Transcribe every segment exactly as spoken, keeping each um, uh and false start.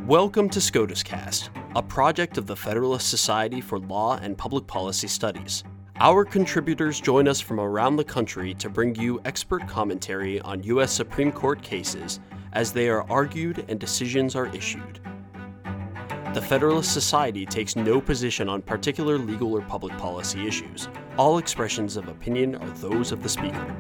Welcome to SCOTUScast, a project of the Federalist Society for Law and Public Policy Studies. Our contributors join us from around the country to bring you expert commentary on U S Supreme Court cases as they are argued and decisions are issued. The Federalist Society takes no position on particular legal or public policy issues. All expressions of opinion are those of the speaker.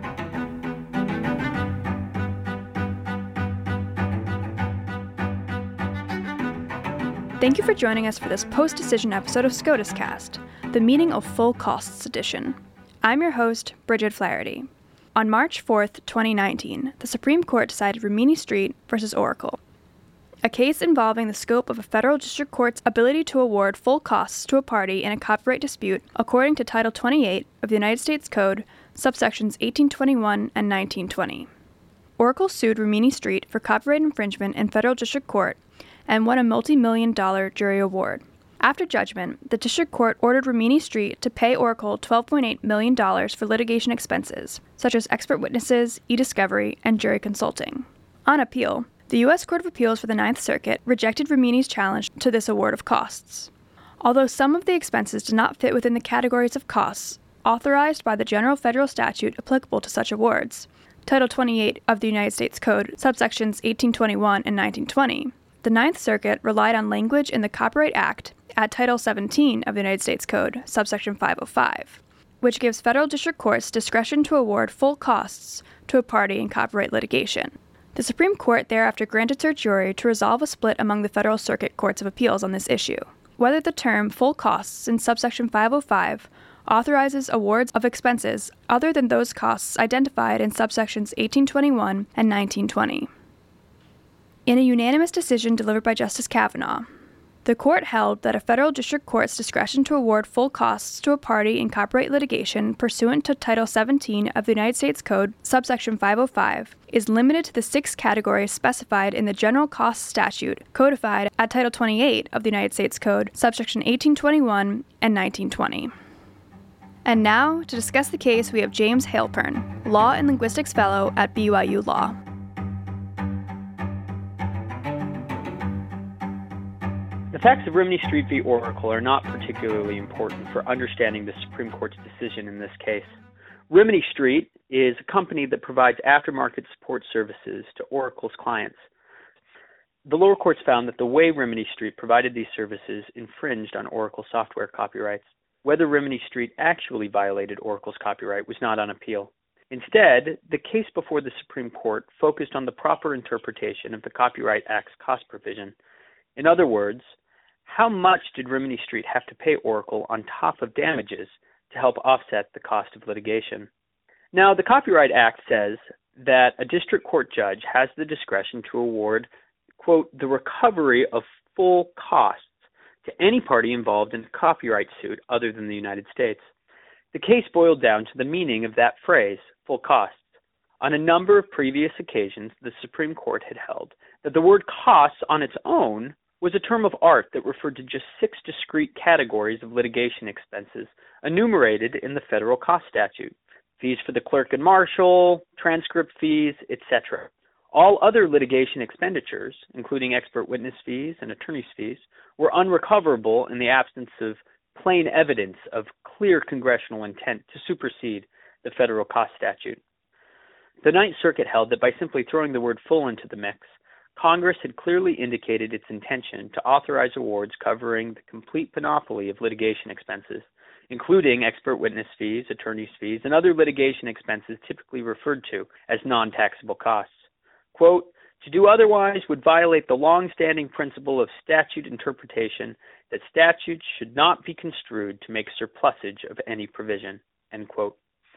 Thank you for joining us for this post-decision episode of SCOTUScast, the Meaning of Full Costs edition. I'm your host, Bridget Flaherty. On March fourth, twenty nineteen, the Supreme Court decided Rimini Street versus Oracle, a case involving the scope of a federal district court's ability to award full costs to a party in a copyright dispute according to Title twenty-eight of the United States Code, subsections eighteen twenty-one and nineteen twenty. Oracle sued Rimini Street for copyright infringement in federal district court and won a multi-million dollar jury award. After judgment, the district court ordered Rimini Street to pay Oracle twelve point eight million dollars for litigation expenses, such as expert witnesses, e-discovery, and jury consulting. On appeal, the U S Court of Appeals for the Ninth Circuit rejected Rimini's challenge to this award of costs. Although some of the expenses did not fit within the categories of costs authorized by the general federal statute applicable to such awards, Title twenty-eight of the United States Code, subsections eighteen twenty-one and nineteen twenty, the Ninth Circuit relied on language in the Copyright Act at Title seventeen of the United States Code, subsection five oh five, which gives federal district courts discretion to award full costs to a party in copyright litigation. The Supreme Court thereafter granted certiorari to resolve a split among the Federal Circuit Courts of Appeals on this issue, whether the term full costs in subsection five oh five authorizes awards of expenses other than those costs identified in subsections eighteen twenty-one and nineteen twenty. In a unanimous decision delivered by Justice Kavanaugh, the court held that a federal district court's discretion to award full costs to a party in copyright litigation pursuant to Title seventeen of the United States Code, subsection five oh five, is limited to the six categories specified in the General Costs Statute codified at Title twenty-eight of the United States Code, subsection eighteen twenty-one and nineteen twenty. And now, to discuss the case, we have James Halpern, Law and Linguistics Fellow at B Y U Law. The facts of Rimini Street v. Oracle are not particularly important for understanding the Supreme Court's decision in this case. Rimini Street is a company that provides aftermarket support services to Oracle's clients. The lower courts found that the way Rimini Street provided these services infringed on Oracle software copyrights. Whether Rimini Street actually violated Oracle's copyright was not on appeal. Instead, the case before the Supreme Court focused on the proper interpretation of the Copyright Act's cost provision. In other words, how much did Rimini Street have to pay Oracle on top of damages to help offset the cost of litigation? Now, the Copyright Act says that a district court judge has the discretion to award, quote, the recovery of full costs to any party involved in a copyright suit other than the United States. The case boiled down to the meaning of that phrase, full costs. On a number of previous occasions, the Supreme Court had held that the word costs on its own was a term of art that referred to just six discrete categories of litigation expenses enumerated in the federal cost statute: fees for the clerk and marshal, transcript fees, et cetera. All other litigation expenditures, including expert witness fees and attorney's fees, were unrecoverable in the absence of plain evidence of clear congressional intent to supersede the federal cost statute. The Ninth Circuit held that by simply throwing the word full into the mix, Congress had clearly indicated its intention to authorize awards covering the complete panoply of litigation expenses, including expert witness fees, attorney's fees, and other litigation expenses typically referred to as non-taxable costs. Quote, to do otherwise would violate the long-standing principle of statute interpretation that statutes should not be construed to make surplusage of any provision, end quote.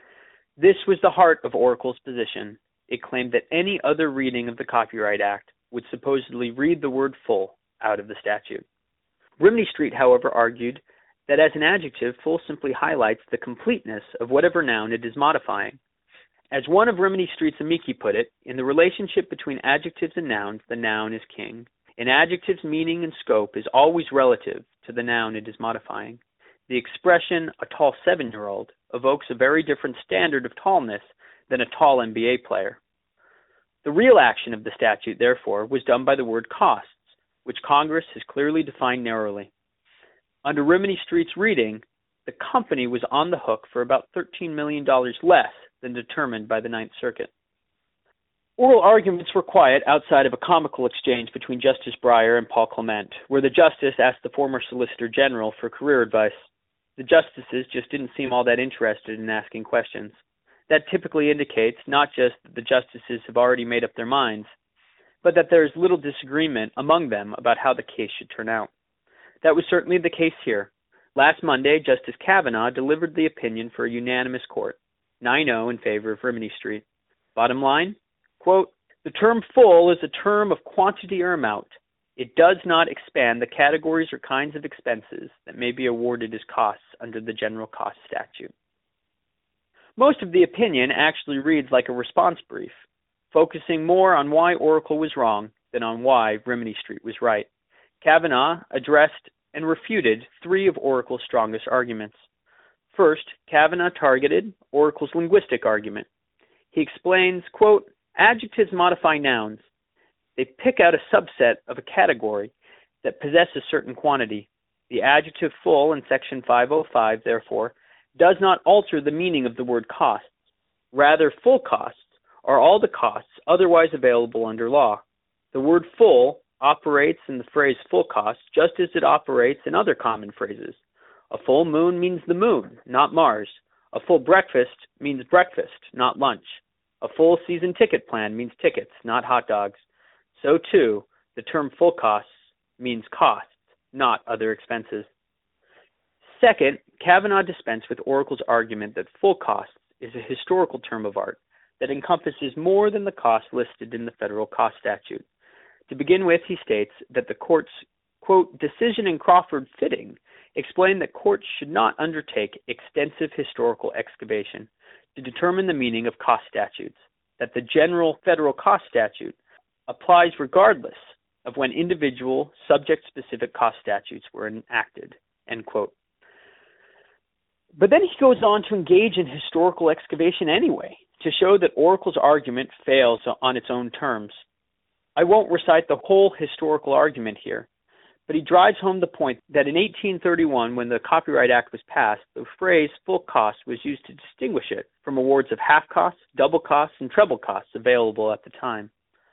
This was the heart of Oracle's position. It claimed that any other reading of the Copyright Act would supposedly read the word full out of the statute. Rimini Street, however, argued that as an adjective, full simply highlights the completeness of whatever noun it is modifying. As one of Rimini Street's amici put it, in the relationship between adjectives and nouns, the noun is king. An adjective's meaning and scope is always relative to the noun it is modifying. The expression, a tall seven-year-old, evokes a very different standard of tallness than a tall N B A player. The real action of the statute, therefore, was done by the word costs, which Congress has clearly defined narrowly. Under Rimini Street's reading, the company was on the hook for about thirteen million dollars less than determined by the Ninth Circuit. Oral arguments were quiet outside of a comical exchange between Justice Breyer and Paul Clement, where the justice asked the former Solicitor General for career advice. The justices just didn't seem all that interested in asking questions. That typically indicates not just that the justices have already made up their minds, but that there is little disagreement among them about how the case should turn out. That was certainly the case here. Last Monday, Justice Kavanaugh delivered the opinion for a unanimous court, nine oh in favor of Rimini Street. Bottom line, quote, "The term full is a term of quantity or amount. It does not expand the categories or kinds of expenses that may be awarded as costs under the general cost statute." Most of the opinion actually reads like a response brief, focusing more on why Oracle was wrong than on why Rimini Street was right. Kavanaugh addressed and refuted three of Oracle's strongest arguments. First, Kavanaugh targeted Oracle's linguistic argument. He explains, quote, "Adjectives modify nouns. They pick out a subset of a category that possesses certain quantity. The adjective full in Section five oh five, therefore, does not alter the meaning of the word costs. Rather, full costs are all the costs otherwise available under law. The word full operates in the phrase full costs just as it operates in other common phrases. A full moon means the moon, not Mars. A full breakfast means breakfast, not lunch. A full season ticket plan means tickets, not hot dogs. So too, the term full costs means costs, not other expenses." Second, Kavanaugh dispensed with Oracle's argument that full costs is a historical term of art that encompasses more than the cost listed in the federal cost statute. To begin with, he states that the court's, quote, "decision in Crawford Fitting explained that courts should not undertake extensive historical excavation to determine the meaning of cost statutes, that the general federal cost statute applies regardless of when individual subject-specific cost statutes were enacted," end quote. But then he goes on to engage in historical excavation anyway, to show that Oracle's argument fails on its own terms. I won't recite the whole historical argument here, but he drives home the point that in eighteen thirty-one, when the Copyright Act was passed, the phrase full cost was used to distinguish it from awards of half costs, double costs, and treble costs available at the time.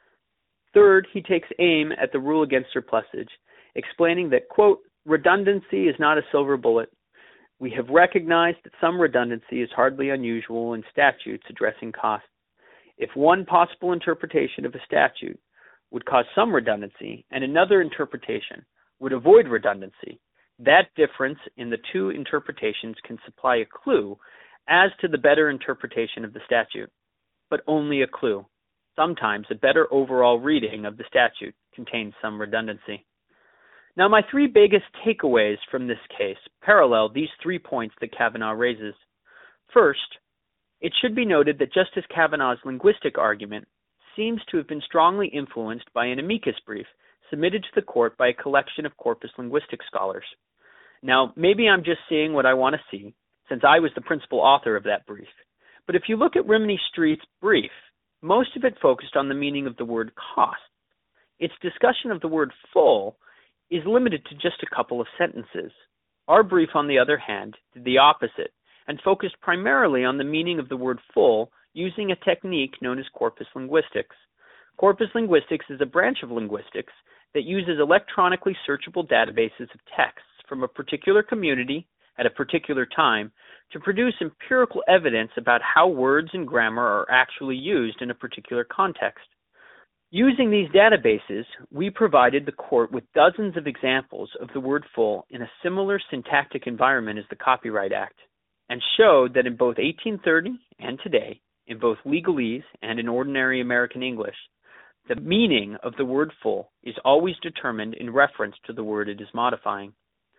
Third, he takes aim at the rule against surplusage, explaining that, quote, "redundancy is not a silver bullet. We have recognized that some redundancy is hardly unusual in statutes addressing costs. If one possible interpretation of a statute would cause some redundancy and another interpretation would avoid redundancy, that difference in the two interpretations can supply a clue as to the better interpretation of the statute, but only a clue. Sometimes a better overall reading of the statute contains some redundancy." Now, my three biggest takeaways from this case parallel these three points that Kavanaugh raises. First, it should be noted that Justice Kavanaugh's linguistic argument seems to have been strongly influenced by an amicus brief submitted to the court by a collection of corpus linguistic scholars. Now, maybe I'm just seeing what I want to see, since I was the principal author of that brief. But if you look at Rimini Street's brief, most of it focused on the meaning of the word cost. Its discussion of the word full is limited to just a couple of sentences. Our brief, on the other hand, did the opposite and focused primarily on the meaning of the word full using a technique known as corpus linguistics. Corpus linguistics is a branch of linguistics that uses electronically searchable databases of texts from a particular community at a particular time to produce empirical evidence about how words and grammar are actually used in a particular context. Using these databases, we provided the court with dozens of examples of the word full in a similar syntactic environment as the Copyright Act, and showed that in both eighteen thirty and today, in both legalese and in ordinary American English, the meaning of the word full is always determined in reference to the word it is modifying.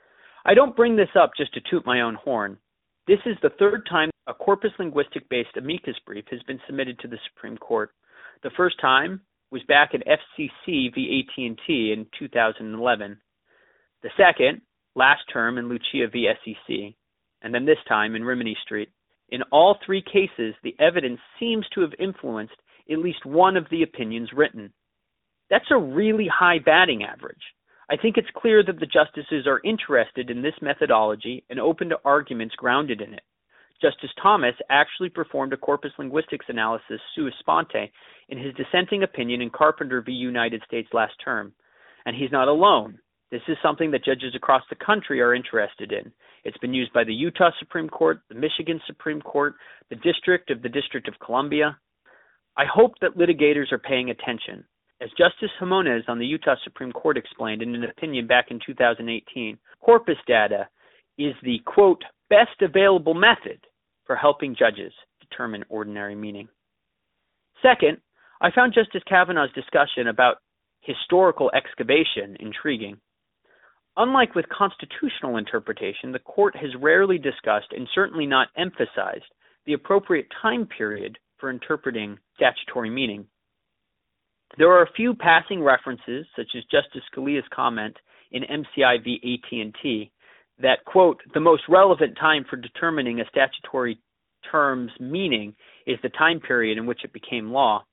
I don't bring this up just to toot my own horn. This is the third time a corpus linguistic-based amicus brief has been submitted to the Supreme Court. The first time was back at F C C v. A T and T in two thousand eleven. The second, last term in Lucia v. S E C, and then this time in Rimini Street. In all three cases, the evidence seems to have influenced at least one of the opinions written. That's a really high batting average. I think it's clear that the justices are interested in this methodology and open to arguments grounded in it. Justice Thomas actually performed a corpus linguistics analysis sua sponte in his dissenting opinion in Carpenter v. United States last term. And he's not alone. This is something that judges across the country are interested in. It's been used by the Utah Supreme Court, the Michigan Supreme Court, the District of the District of Columbia. I hope that litigators are paying attention. As Justice Jimenez on the Utah Supreme Court explained in an opinion back in two thousand eighteen, corpus data is the, quote, best available method for helping judges determine ordinary meaning. Second, I found Justice Kavanaugh's discussion about historical excavation intriguing. Unlike with constitutional interpretation, the court has rarely discussed and certainly not emphasized the appropriate time period for interpreting statutory meaning. There are a few passing references, such as Justice Scalia's comment in M C I v. A T and T, that, quote, the most relevant time for determining a statutory term's meaning is the time period in which it became law.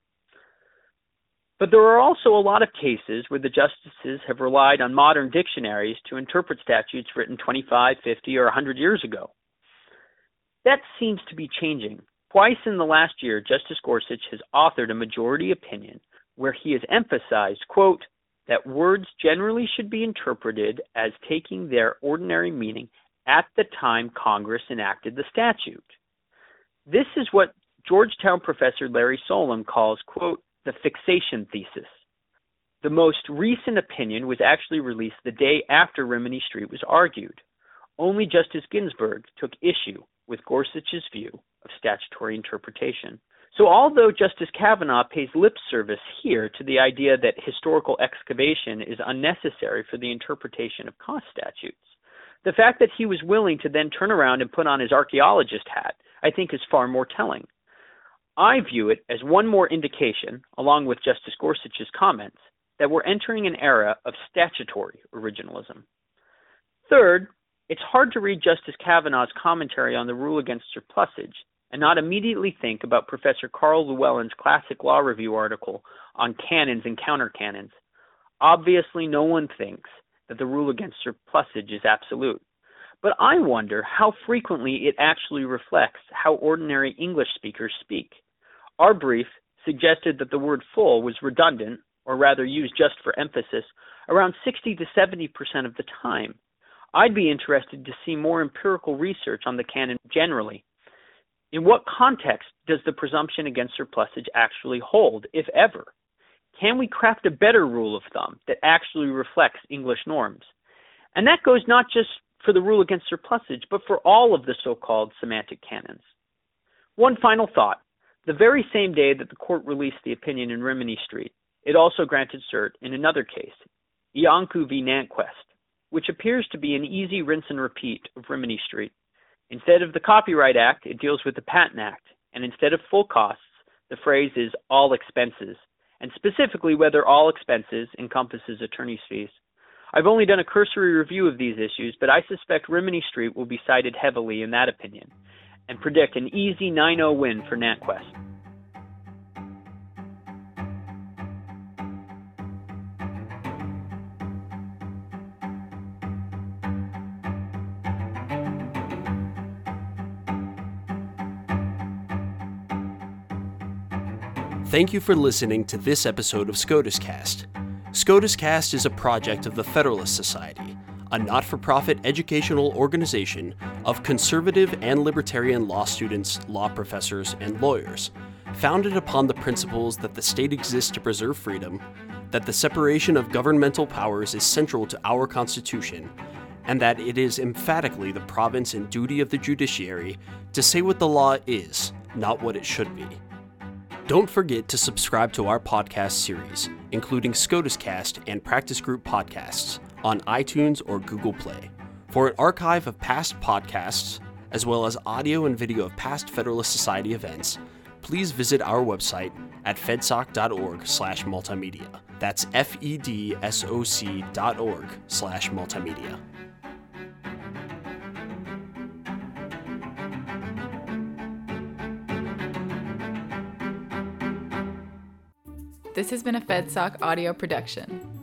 But there are also a lot of cases where the justices have relied on modern dictionaries to interpret statutes written twenty-five, fifty, or one hundred years ago. That seems to be changing. Twice in the last year, Justice Gorsuch has authored a majority opinion where he has emphasized, quote, that words generally should be interpreted as taking their ordinary meaning at the time Congress enacted the statute. This is what Georgetown professor Larry Solom calls, quote, the fixation thesis. The most recent opinion was actually released the day after Rimini Street was argued. Only Justice Ginsburg took issue with Gorsuch's view of statutory interpretation. So although Justice Kavanaugh pays lip service here to the idea that historical excavation is unnecessary for the interpretation of cost statutes, the fact that he was willing to then turn around and put on his archaeologist hat, I think, is far more telling. I view it as one more indication, along with Justice Gorsuch's comments, that we're entering an era of statutory originalism. Third, it's hard to read Justice Kavanaugh's commentary on the rule against surplusage and not immediately think about Professor Carl Llewellyn's classic law review article on canons and countercanons. Obviously, no one thinks that the rule against surplusage is absolute. But I wonder how frequently it actually reflects how ordinary English speakers speak. Our brief suggested that the word full was redundant, or rather used just for emphasis, around sixty to seventy percent of the time. I'd be interested to see more empirical research on the canon generally. In what context does the presumption against surplusage actually hold, if ever? Can we craft a better rule of thumb that actually reflects English norms? And that goes not just for the rule against surplusage, but for all of the so-called semantic canons. One final thought. The very same day that the court released the opinion in Rimini Street, it also granted cert in another case, Iancu v. Nantquest, which appears to be an easy rinse and repeat of Rimini Street. Instead of the Copyright Act, it deals with the Patent Act, and instead of full costs, the phrase is all expenses, and specifically whether all expenses encompasses attorney's fees. I've only done a cursory review of these issues, but I suspect Rimini Street will be cited heavily in that opinion, and predict an easy nine oh win for Nantquest. Thank you for listening to this episode of SCOTUScast. SCOTUScast is a project of the Federalist Society, a not-for-profit educational organization of conservative and libertarian law students, law professors, and lawyers, founded upon the principles that the state exists to preserve freedom, that the separation of governmental powers is central to our Constitution, and that it is emphatically the province and duty of the judiciary to say what the law is, not what it should be. Don't forget to subscribe to our podcast series, including SCOTUScast and Practice Group podcasts, on iTunes or Google Play. For an archive of past podcasts, as well as audio and video of past Federalist Society events, please visit our website at fedsoc.org slash multimedia. That's F-E-D-S-O-C dot org slash multimedia. This has been a FedSoc audio production.